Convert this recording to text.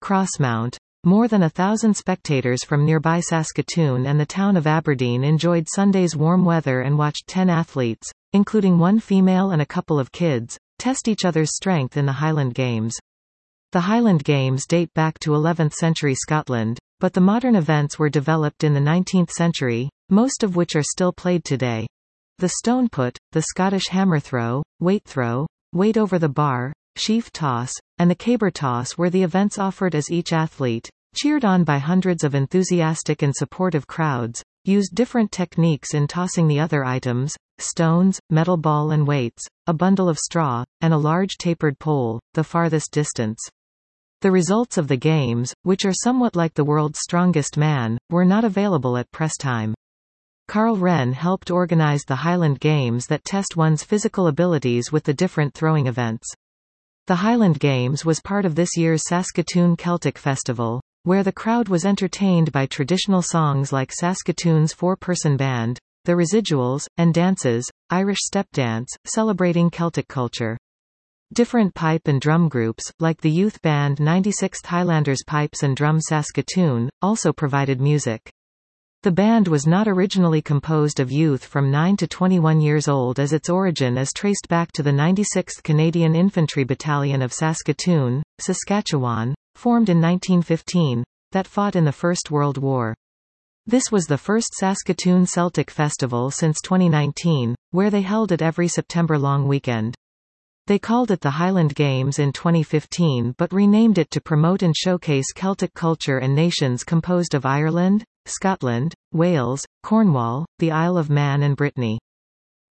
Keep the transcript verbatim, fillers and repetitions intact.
Crossmount. More than a thousand spectators from nearby Saskatoon and the town of Aberdeen enjoyed Sunday's warm weather and watched ten athletes, including one female and a couple of kids, test each other's strength in the Highland Games. The Highland Games date back to eleventh century Scotland, but the modern events were developed in the nineteenth century, most of which are still played today. The stone put, the Scottish hammer throw, weight throw, weight over the bar, sheaf toss, and the caber toss were the events offered as each athlete, cheered on by hundreds of enthusiastic and supportive crowds, used different techniques in tossing the other items: stones, metal ball and weights, a bundle of straw, and a large tapered pole, the farthest distance. The results of the games, which are somewhat like the world's strongest man, were not available at press time. Carl Wren helped organize the Highland Games that test one's physical abilities with the different throwing events. The Highland Games was part of this year's Saskatoon Celtic Festival, where the crowd was entertained by traditional songs like Saskatoon's four-person band, the Residuals, and dances, Irish step dance, celebrating Celtic culture. Different pipe and drum groups, like the youth band ninety-sixth Highlanders Pipes and Drums Saskatoon, also provided music. The band was not originally composed of youth from nine to twenty-one years old, as its origin is traced back to the ninety-sixth Canadian Infantry Battalion of Saskatoon, Saskatchewan, formed in nineteen fifteen, that fought in the First World War. This was the first Saskatoon Celtic Festival since twenty nineteen, where they held it every September long weekend. They called it the Highland Games in twenty fifteen but renamed it to promote and showcase Celtic culture and nations composed of Ireland, Scotland, Wales, Cornwall, the Isle of Man and Brittany.